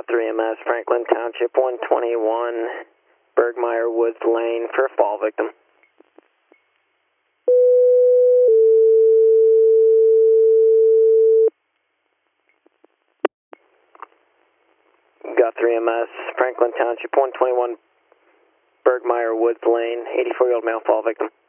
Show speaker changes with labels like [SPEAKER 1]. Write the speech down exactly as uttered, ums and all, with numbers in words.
[SPEAKER 1] three M S, Franklin Township, one twenty-one, Bergmeyer Woods Lane for fall victim. Got three M S, Franklin Township, one twenty-one, Bergmeyer Woods Lane, eighty-four-year-old male fall victim.